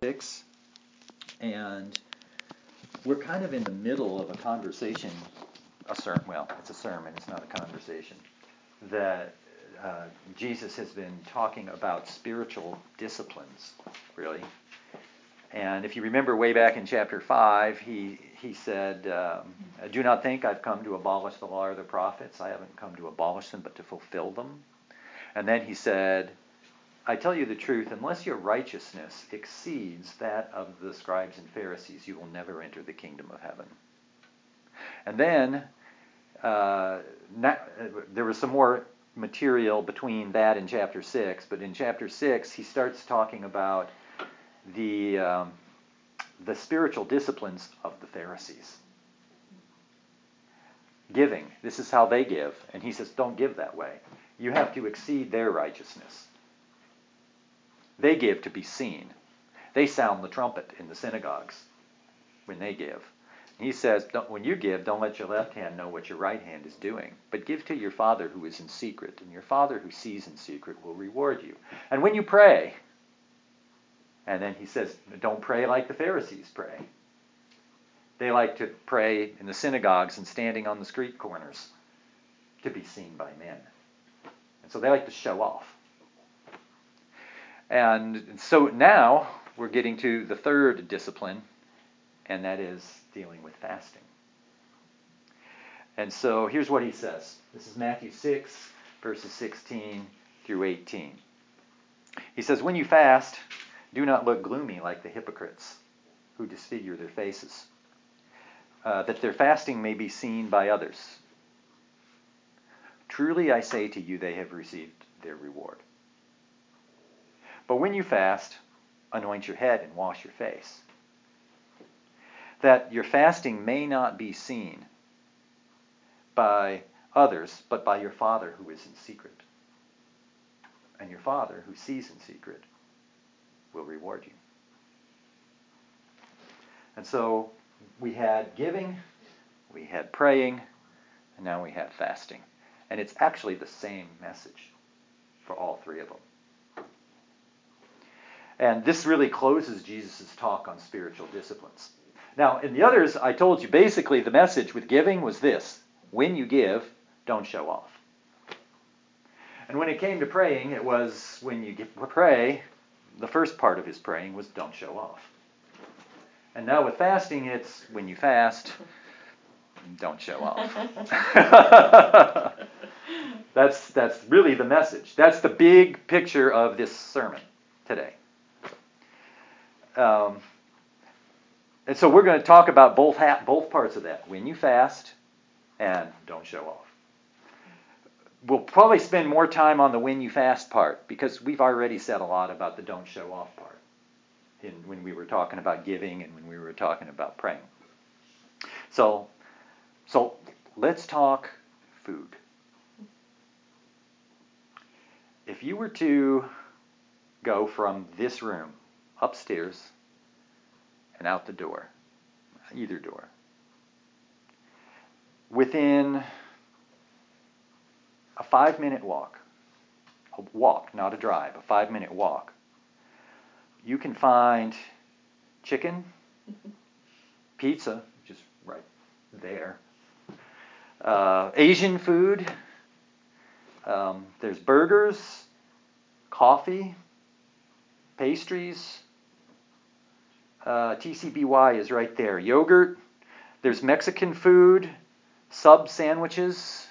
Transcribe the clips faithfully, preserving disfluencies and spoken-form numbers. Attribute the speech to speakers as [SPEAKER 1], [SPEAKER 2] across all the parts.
[SPEAKER 1] six, and we're kind of in the middle of a conversation, a sermon, well, it's a sermon, it's not a conversation, that uh, Jesus has been talking about spiritual disciplines, really. And if you remember way back in chapter five, he, he said, um, do not think I've come to abolish the law or the prophets. I haven't come to abolish them, but to fulfill them. And then he said, I tell you the truth, unless your righteousness exceeds that of the scribes and Pharisees, you will never enter the kingdom of heaven. And then uh, not, there was some more material between that and chapter six, but in chapter six he starts talking about the um, the spiritual disciplines of the Pharisees. Giving, this is how they give, and he says, don't give that way. You have to exceed their righteousness. They give to be seen. They sound the trumpet in the synagogues when they give. He says, don't, when you give, don't let your left hand know what your right hand is doing, but give to your Father who is in secret, and your Father who sees in secret will reward you. And when you pray, and then he says, don't pray like the Pharisees pray. They like to pray in the synagogues and standing on the street corners to be seen by men. And so they like to show off. And so now we're getting to the third discipline, and that is dealing with fasting. And so here's what he says. This is Matthew six, verses sixteen through eighteen. He says, when you fast, do not look gloomy like the hypocrites who disfigure their faces, uh, that their fasting may be seen by others. Truly I say to you, they have received their reward. But when you fast, anoint your head and wash your face, that your fasting may not be seen by others, but by your Father who is in secret. And your Father who sees in secret will reward you. And so we had giving, we had praying, and now we have fasting. And it's actually the same message for all three of them. And this really closes Jesus' talk on spiritual disciplines. Now, in the others, I told you basically the message with giving was this. When you give, don't show off. And when it came to praying, it was when you pray, the first part of his praying was don't show off. And now with fasting, it's when you fast, don't show off. that's, that's really the message. That's the big picture of this sermon today. Um, and so we're going to talk about both ha- both parts of that. When you fast and don't show off. We'll probably spend more time on the when you fast part because we've already said a lot about the don't show off part in, when we were talking about giving and when we were talking about praying. So, so let's talk food. If you were to go from this room upstairs and out the door, either door, within a five-minute walk, a walk, not a drive, a five-minute walk, you can find chicken, pizza, which is right there, uh, Asian food, um, there's burgers, coffee, pastries, uh, T C B Y is right there, yogurt, there's Mexican food, sub sandwiches,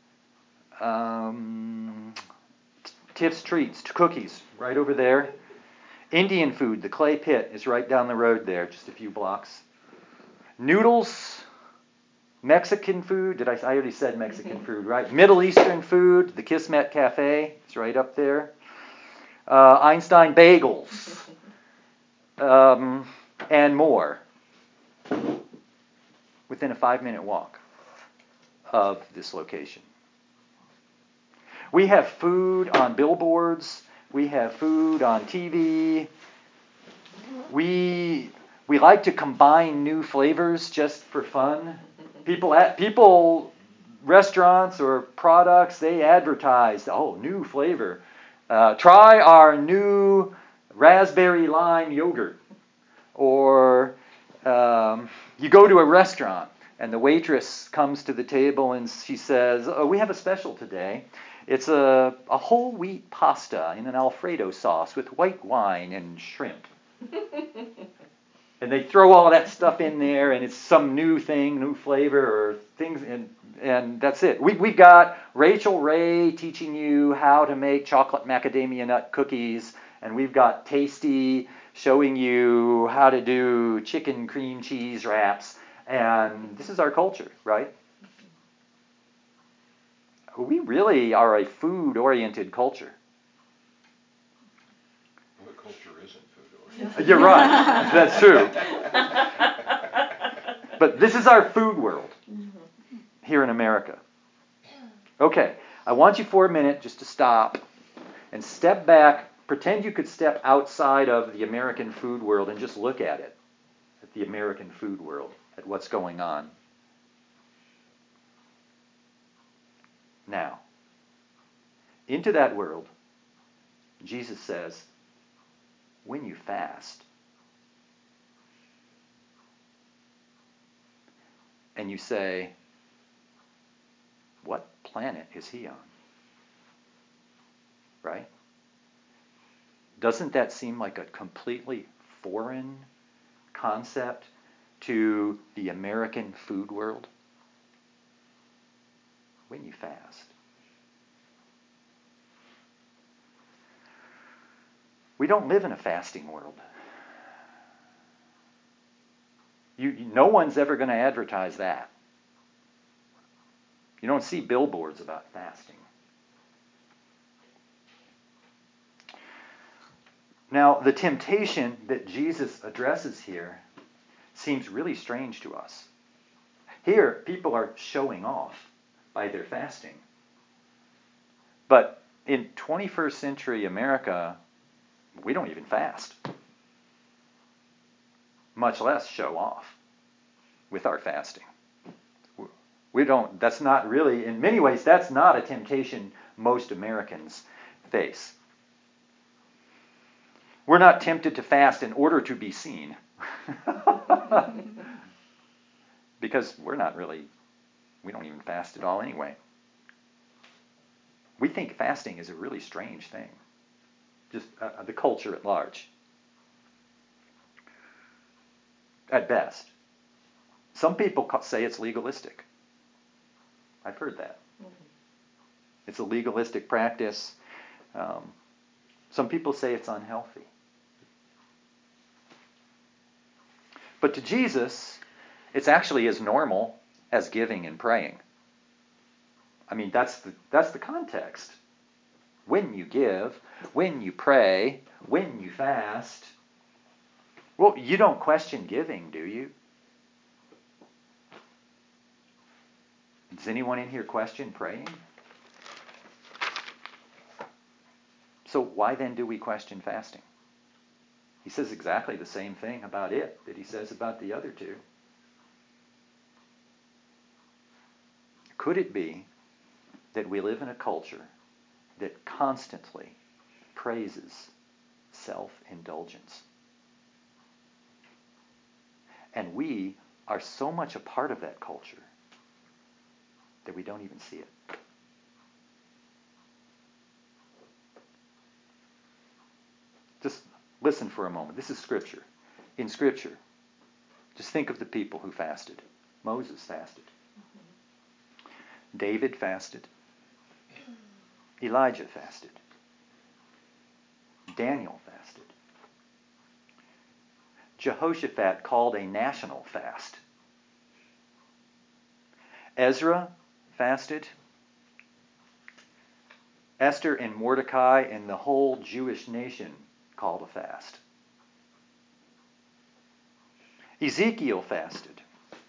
[SPEAKER 1] um, Tiff's Treats, cookies, right over there. Indian food, the clay pit is right down the road there, just a few blocks. Noodles, Mexican food, did I, I already said Mexican food, right? Middle Eastern food, the Kismet Cafe, it's right up there. Uh, Einstein bagels, um, and more, within a five-minute walk of this location. We have food on billboards. We have food on T V. We we like to combine new flavors just for fun. People at people restaurants or products, they advertise, oh, new flavor. Uh, try our new raspberry lime yogurt. Or um, you go to a restaurant and the waitress comes to the table and she says, oh, we have a special today. It's a, a whole wheat pasta in an Alfredo sauce with white wine and shrimp. And they throw all that stuff in there, and it's some new thing, new flavor, or things, and and that's it. We we got Rachel Ray teaching you how to make chocolate macadamia nut cookies, and we've got Tasty showing you how to do chicken cream cheese wraps, and this is our culture, right? We really are a food-oriented culture.
[SPEAKER 2] Well, the culture isn't food-oriented.
[SPEAKER 1] You're right. That's true. But this is our food world here in America. Okay, I want you for a minute just to stop and step back. Pretend you could step outside of the American food world and just look at it, at the American food world, at what's going on. Now, into that world, Jesus says, when you fast, and you say, what planet is he on? Right? Doesn't that seem like a completely foreign concept to the American food world? When you fast. We don't live in a fasting world. You, no one's ever going to advertise that. You don't see billboards about fasting. Now, the temptation that Jesus addresses here seems really strange to us. Here, people are showing off by their fasting. But in twenty-first century America, we don't even fast, much less show off with our fasting. We don't, that's not really, in many ways, that's not a temptation most Americans face. We're not tempted to fast in order to be seen. Because we're not really, we don't even fast at all anyway. We think fasting is a really strange thing. Just uh, the culture at large. At best. Some people say it's legalistic. I've heard that. Mm-hmm. It's a legalistic practice. Um, some people say it's unhealthy. But to Jesus, it's actually as normal as giving and praying. I mean, that's the, that's the context. When you give, when you pray, when you fast. Well, you don't question giving, do you? Does anyone in here question praying? So why then do we question fasting? He says exactly the same thing about it that he says about the other two. Could it be that we live in a culture that constantly praises self-indulgence? And we are so much a part of that culture that we don't even see it. Just listen for a moment. This is Scripture. In Scripture, just think of the people who fasted. Moses fasted. David fasted. Elijah fasted. Daniel fasted. Jehoshaphat called a national fast. Ezra fasted. Esther and Mordecai and the whole Jewish nation called a fast. Ezekiel fasted.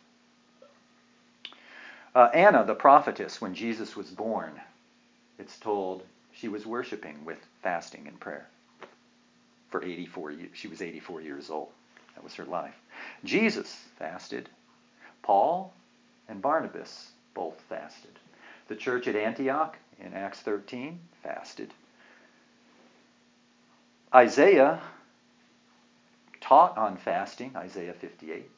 [SPEAKER 1] Uh, Anna, the prophetess, when Jesus was born, it's told she was worshiping with fasting and prayer for eighty-four years. She was eighty-four years old. That was her life. Jesus fasted. Paul and Barnabas both fasted. The church at Antioch in Acts thirteen fasted. Isaiah taught on fasting, Isaiah fifty-eight.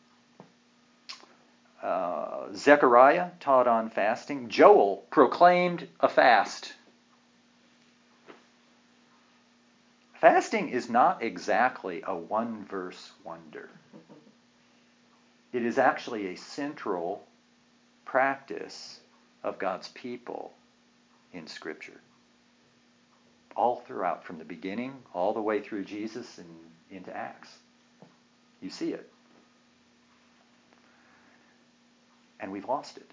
[SPEAKER 1] Uh, Zechariah taught on fasting. Joel proclaimed a fast. Fasting is not exactly a one-verse wonder. It is actually a central practice of God's people in Scripture. All throughout, from the beginning, all the way through Jesus and into Acts. You see it. And we've lost it.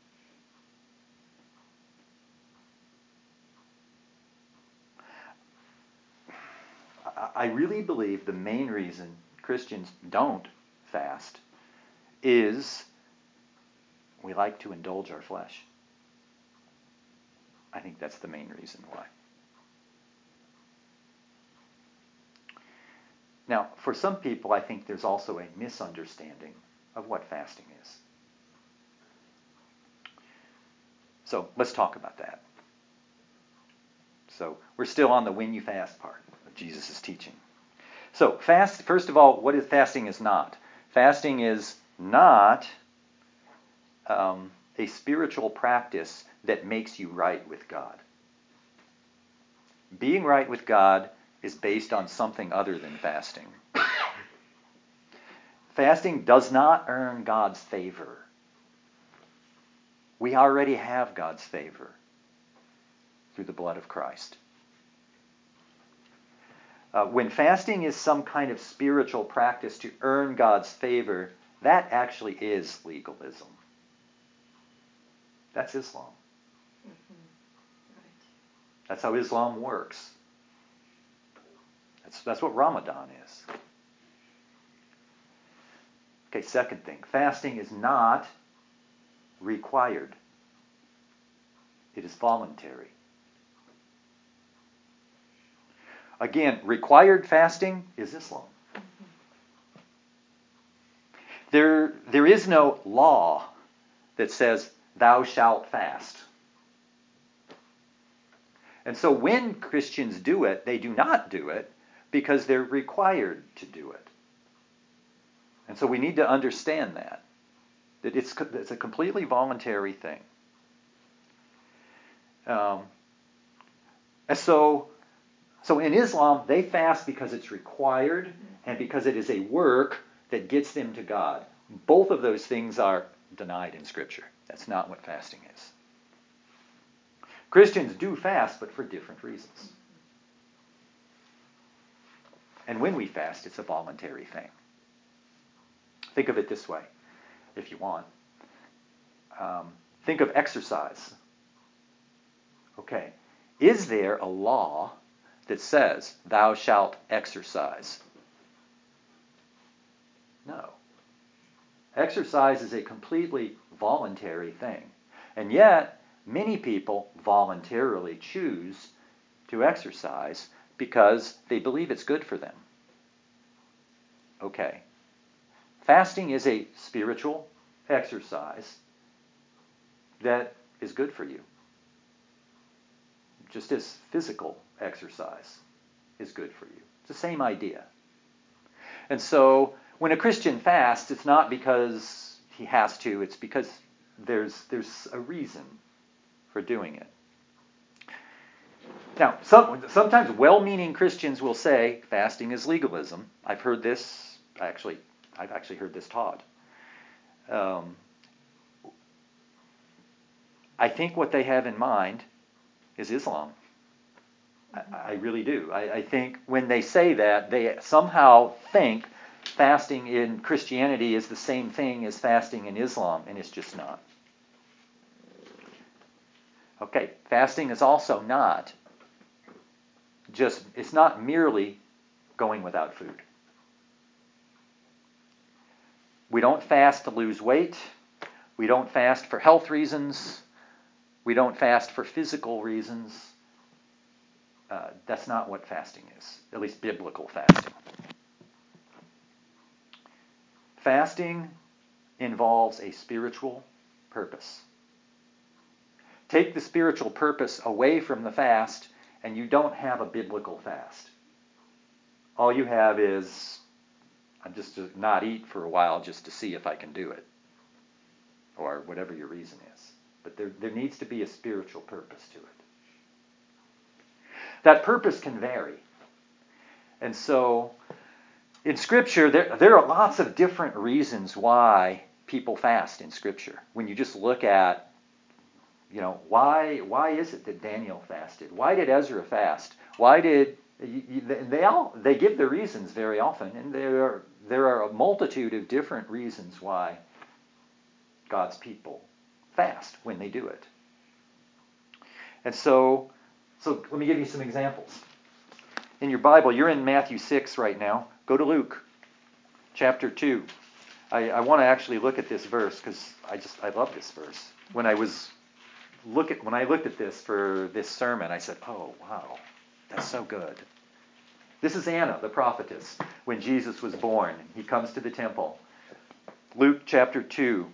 [SPEAKER 1] I really believe the main reason Christians don't fast is we like to indulge our flesh. I think that's the main reason why. Now, for some people, I think there's also a misunderstanding of what fasting is. So let's talk about that. So we're still on the when you fast part of Jesus' teaching. So fast, first of all, what is fasting is not? Fasting is not um, a spiritual practice that makes you right with God. Being right with God is based on something other than fasting. Fasting does not earn God's favor. We already have God's favor through the blood of Christ. Uh, when fasting is some kind of spiritual practice to earn God's favor, that actually is legalism. That's Islam.
[SPEAKER 3] Mm-hmm. Right.
[SPEAKER 1] That's how Islam works. That's, that's what Ramadan is. Okay, second thing. Fasting is not required. It is voluntary. Again, required fasting is Islam.
[SPEAKER 3] Mm-hmm.
[SPEAKER 1] There, there is no law that says, thou shalt fast. And so when Christians do it, they do not do it because they're required to do it. And so we need to understand that. That it's, it's a completely voluntary thing. Um, and so, so in Islam, they fast because it's required and because it is a work that gets them to God. Both of those things are denied in Scripture. That's not what fasting is. Christians do fast, but for different reasons. And when we fast, it's a voluntary thing. Think of it this way, if you want. Um, think of exercise. Okay. Is there a law that says, thou shalt exercise? No. Exercise is a completely voluntary thing. And yet, many people voluntarily choose to exercise because they believe it's good for them. Okay. Fasting is a spiritual exercise that is good for you. Just as physical exercise is good for you. It's the same idea. And so, when a Christian fasts, it's not because he has to, it's because there's there's a reason for doing it. Now, some, sometimes well-meaning Christians will say fasting is legalism. I've heard this, actually, I've actually heard this taught. Um, I think what they have in mind is Islam. I, I really do. I, I think when they say that, they somehow think fasting in Christianity is the same thing as fasting in Islam, and it's just not. Okay, fasting is also not just, it's not merely going without food. We don't fast to lose weight. We don't fast for health reasons. We don't fast for physical reasons. Uh, that's not what fasting is, at least biblical fasting. Fasting involves a spiritual purpose. Take the spiritual purpose away from the fast, and you don't have a biblical fast. All you have is I'm just to not eat for a while just to see if I can do it, or whatever your reason is. But there, there needs to be a spiritual purpose to it. That purpose can vary. And so, in Scripture, there, there are lots of different reasons why people fast in Scripture. When you just look at, you know, why why is it that Daniel fasted? Why did Ezra fast? Why did they all they give the reasons very often, and there are there are a multitude of different reasons why God's people fast when they do it. And so, so let me give you some examples. In your Bible, you're in Matthew six right now. Go to Luke chapter two. I, I want to actually look at this verse because I just I love this verse. When I was look at when I looked at this for this sermon, I said, "Oh wow, that's so good." This is Anna, the prophetess, when Jesus was born. He comes to the temple. Luke chapter two,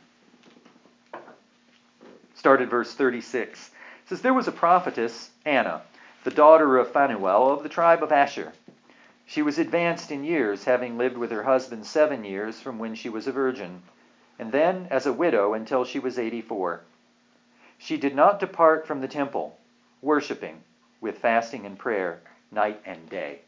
[SPEAKER 1] start at verse thirty-six. It says, "There was a prophetess, Anna, the daughter of Phanuel of the tribe of Asher. She was advanced in years, having lived with her husband seven years from when she was a virgin, and then as a widow until she was eighty-four. She did not depart from the temple, worshiping with fasting and prayer night and day."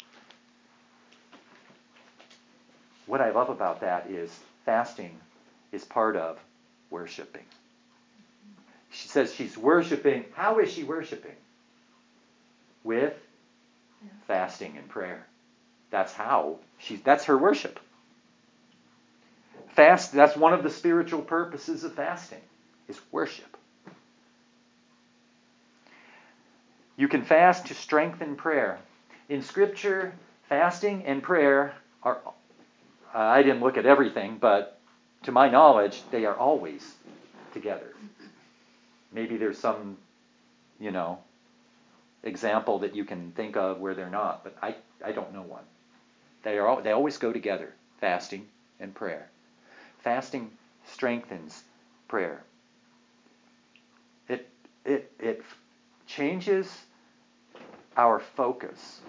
[SPEAKER 1] What I love about that is fasting is part of worshiping. She says she's worshiping. How is she worshiping? With fasting and prayer. That's how she's that's her worship. Fast, that's one of the spiritual purposes of fasting, is worship. You can fast to strengthen prayer. In Scripture, fasting and prayer are, uh, I didn't look at everything, but to my knowledge, they are always together. Maybe there's some, you know, example that you can think of where they're not, but I, I don't know one. They are all, they always go together, fasting and prayer. Fasting strengthens prayer. It it it changes our focus.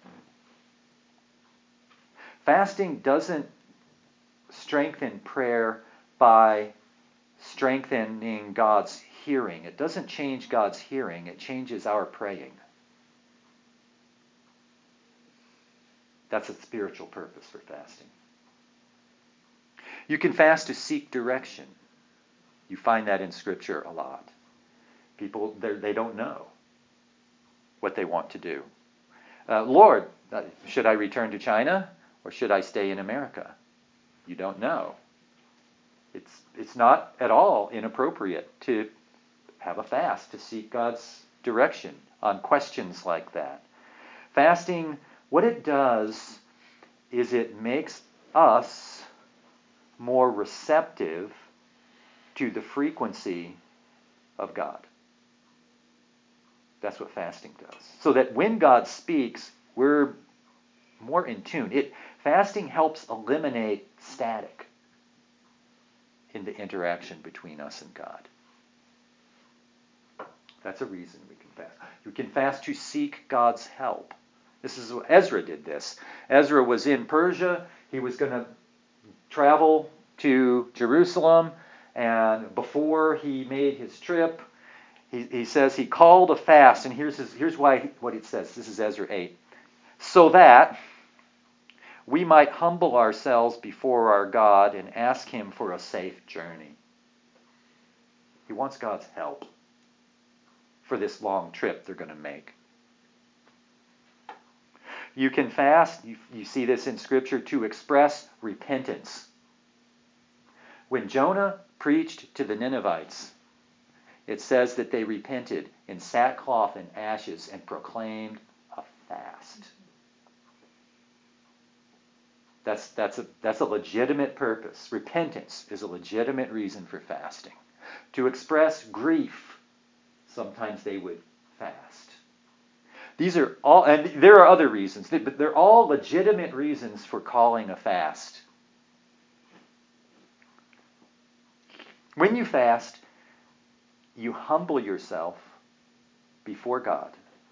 [SPEAKER 1] Fasting doesn't strengthen prayer by strengthening God's hearing. It doesn't change God's hearing. It changes our praying. That's a spiritual purpose for fasting. You can fast to seek direction. You find that in Scripture a lot. People, they don't know what they want to do. Uh, Lord, uh, should I return to China or should I stay in America? You don't know. It's it's not at all inappropriate to have a fast to seek God's direction on questions like that. Fasting, what it does is it makes us more receptive to the frequency of God. That's what fasting does. So that when God speaks, we're more in tune. It fasting helps eliminate static in the interaction between us and God. That's a reason we can fast. You can fast to seek God's help. This is what Ezra did this. Ezra was in Persia. He was going to travel to Jerusalem, and before he made his trip, he, he says he called a fast, and here's his, here's why what it says. This is Ezra eight. So that we might humble ourselves before our God and ask Him for a safe journey. He wants God's help for this long trip they're going to make. You can fast, you, you see this in Scripture, to express repentance. When Jonah preached to the Ninevites, it says that they repented in sackcloth and ashes and proclaimed a fast. That's, that's, a, that's a legitimate purpose. Repentance is a legitimate reason for fasting. To express grief, sometimes they would fast. These are all, and there are other reasons, but they're all legitimate reasons for calling a fast. When you fast, you humble yourself before God.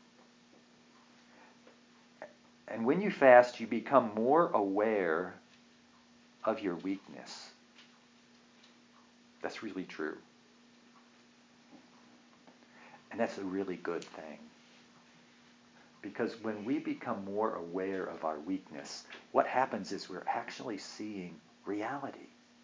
[SPEAKER 1] And when you fast, you become more aware of your weakness. That's really true. And that's a really good thing. Because when we become more aware of our weakness, what happens is we're actually seeing reality.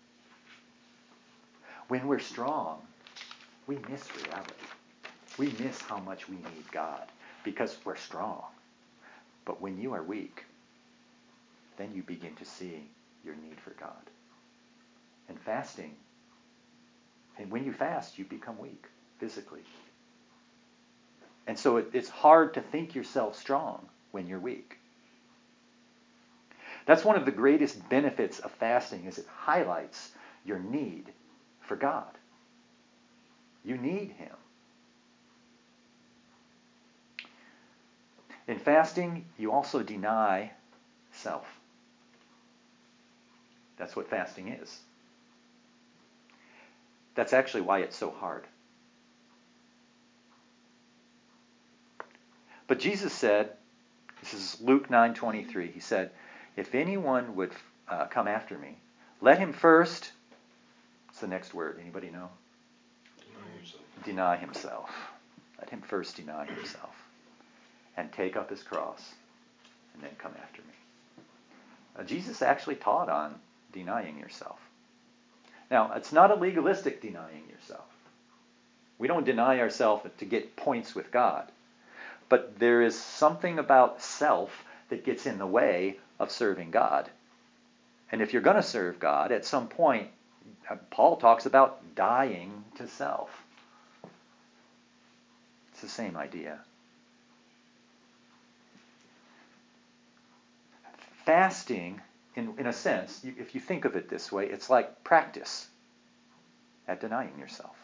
[SPEAKER 1] When we're strong, we miss reality. We miss how much we need God because we're strong. But when you are weak, then you begin to see your need for God. And fasting, and when you fast, you become weak physically. And so it, it's hard to think yourself strong when you're weak. That's one of the greatest benefits of fasting, is it highlights your need for God. You need Him. In fasting, you also deny self. That's what fasting is. That's actually why it's so hard. But Jesus said, this is Luke nine twenty-three, he said, if anyone would uh, come after me, let him first, what's the next word? Anybody know?
[SPEAKER 2] Deny himself.
[SPEAKER 1] Deny himself. Let him first deny himself and take up his cross and then come after me. Uh, Jesus actually taught on denying yourself. Now, it's not a legalistic denying yourself. We don't deny ourselves to get points with God. But there is something about self that gets in the way of serving God. And if you're going to serve God, at some point, Paul talks about dying to self. It's the same idea. Fasting, in, in a sense, you, if you think of it this way, it's like practice at denying yourself.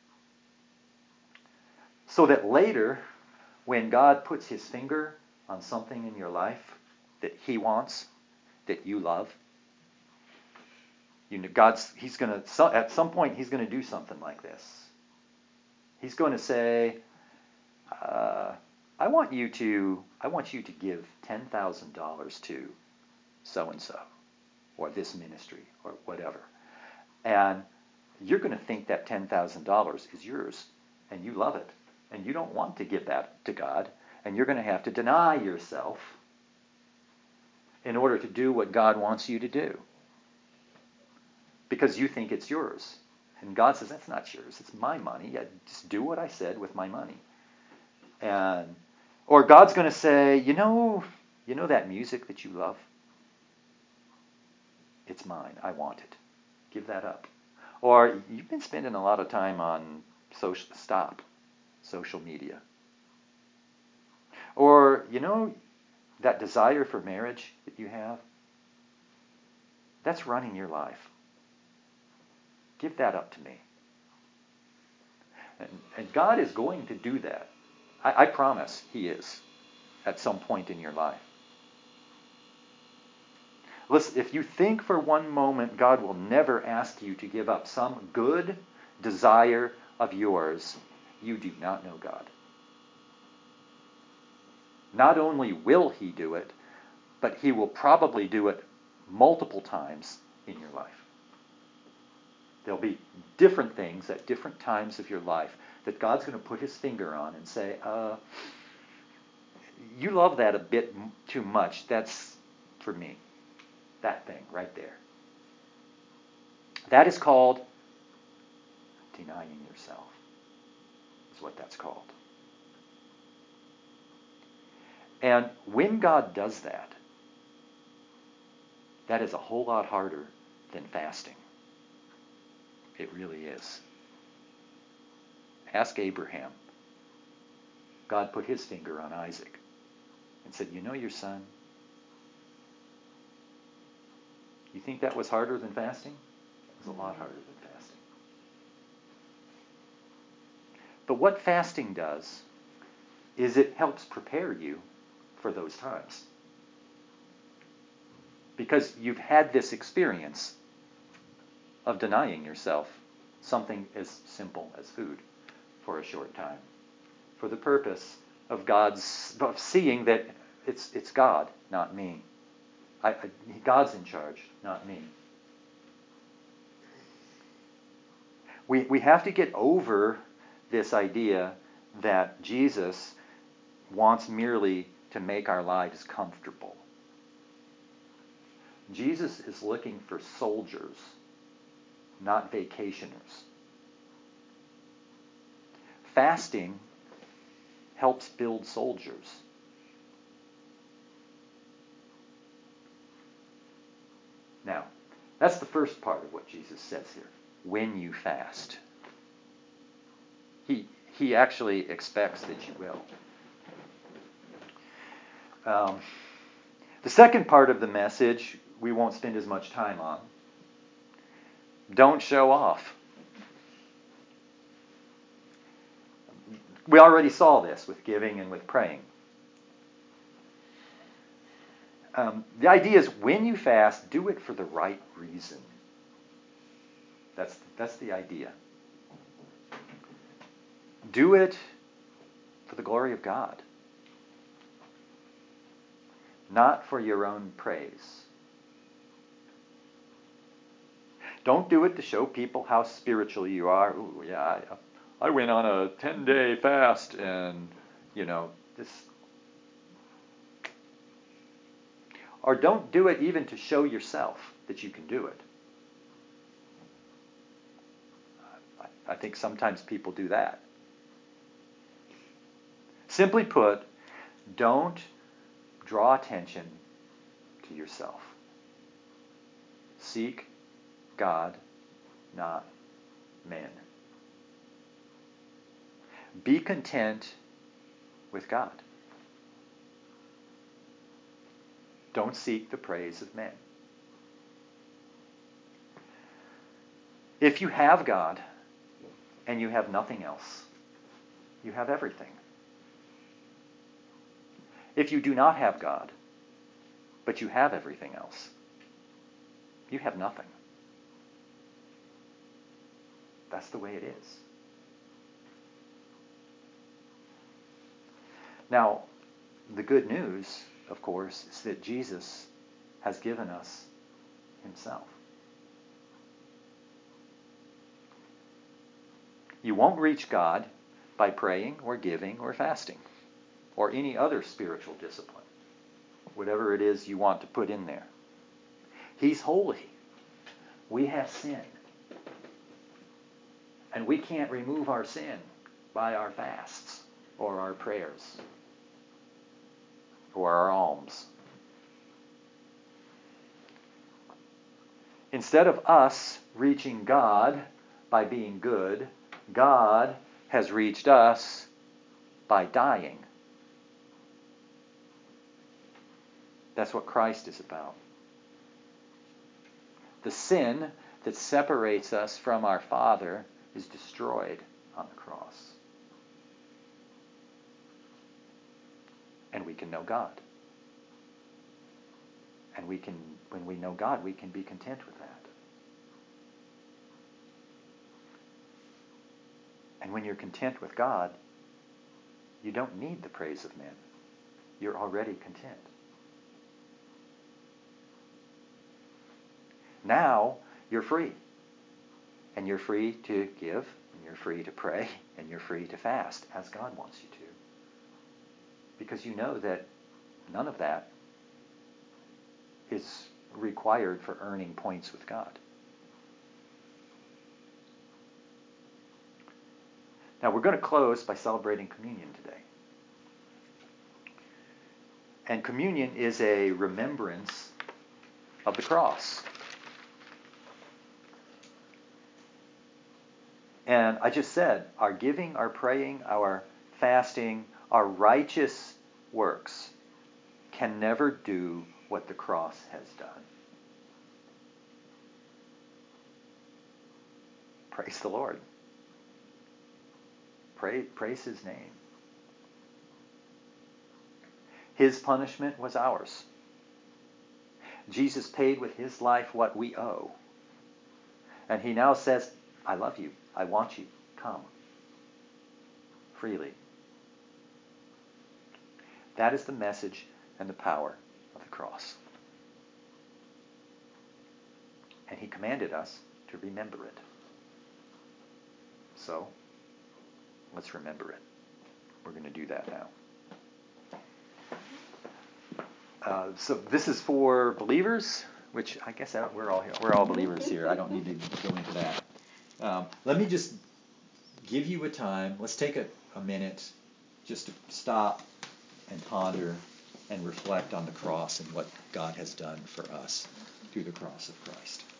[SPEAKER 1] So that later, when God puts His finger on something in your life that He wants, that you love, you know, God's He's going to so, at some point He's going to do something like this. He's going to say, uh, "I want you to I want you to give ten thousand dollars to so and so, or this ministry, or whatever," and you're going to think that ten thousand dollars is yours, and you love it. And you don't want to give that to God, and you're going to have to deny yourself in order to do what God wants you to do. Because you think it's yours. And God says, that's not yours. It's my money. I just do what I said with my money. And or God's going to say, you know, you know that music that you love? It's mine. I want it. Give that up. Or you've been spending a lot of time on social stop. social media. Or, you know, that desire for marriage that you have, that's running your life. Give that up to me. And, and God is going to do that. I, I promise He is at some point in your life. Listen, if you think for one moment God will never ask you to give up some good desire of yours, you do not know God. Not only will He do it, but He will probably do it multiple times in your life. There'll be different things at different times of your life that God's going to put His finger on and say, uh, you love that a bit too much. That's for me. That thing right there. That is called denying yourself. Is what that's called. And when God does that, that is a whole lot harder than fasting. It really is. Ask Abraham. God put His finger on Isaac and said, you know your son? You think that was harder than fasting? It was a lot harder than fasting. But what fasting does is it helps prepare you for those times. Because you've had this experience of denying yourself something as simple as food for a short time, for the purpose of God's of seeing that it's it's God, not me. I, I, God's in charge, not me. We, we have to get over this idea that Jesus wants merely to make our lives comfortable. Jesus is looking for soldiers, not vacationers. Fasting helps build soldiers. Now, that's the first part of what Jesus says here. When you fast. He, he actually expects that you will. Um, the second part of the message we won't spend as much time on. Don't show off. We already saw this with giving and with praying. Um, the idea is when you fast, do it for the right reason. That's, that's the idea. Do it for the glory of God. Not for your own praise. Don't do it to show people how spiritual you are. Ooh, yeah, I, I went on a ten-day fast and, you know, this. Or don't do it even to show yourself that you can do it. I, I think sometimes people do that. Simply put, don't draw attention to yourself. Seek God, not men. Be content with God. Don't seek the praise of men. If you have God and you have nothing else, you have everything. If you do not have God, but you have everything else, you have nothing. That's the way it is. Now, the good news, of course, is that Jesus has given us himself. You won't reach God by praying or giving or fasting or any other spiritual discipline, whatever it is you want to put in there. He's holy. We have sin. And we can't remove our sin by our fasts or our prayers or our alms. Instead of us reaching God by being good, God has reached us by dying. That's what Christ is about. The sin that separates us from our Father is destroyed on the cross. And we can know God. And we can, when we know God, we can be content with that. And when you're content with God, you don't need the praise of men. You're already content. Now, you're free. And you're free to give, and you're free to pray, and you're free to fast, as God wants you to. Because you know that none of that is required for earning points with God. Now, we're going to close by celebrating communion today. And communion is a remembrance of the cross. And I just said, our giving, our praying, our fasting, our righteous works can never do what the cross has done. Praise the Lord. Pray, praise his name. His punishment was ours. Jesus paid with his life what we owe. And he now says, I love you. I want you. Come. Freely. That is the message and the power of the cross. And he commanded us to remember it. So, let's remember it. We're going to do that now. Uh, so this is for believers, which I guess I, we're all here. We're all believers here. I don't need to go into that. Um, let me just give you a time. Let's take a, a minute just to stop and ponder and reflect on the cross and what God has done for us through the cross of Christ.